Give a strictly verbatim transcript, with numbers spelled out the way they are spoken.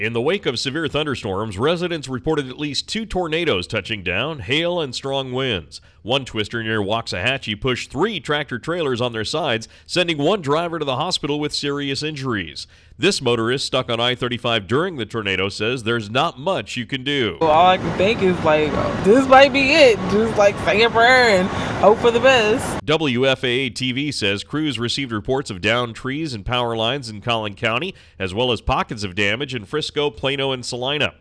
In the wake of severe thunderstorms, residents reported at least two tornadoes touching down, hail, and strong winds. One twister near Waxahachie pushed three tractor-trailers on their sides, sending one driver to the hospital with serious injuries. This motorist stuck on I thirty-five during the tornado says there's not much you can do. All I can think is, like, this might be it. Just, like, say a prayer and hope for the best. W F A A T V says crews received reports of downed trees and power lines in Collin County, as well as pockets of damage in Frisco, Plano, and Salina.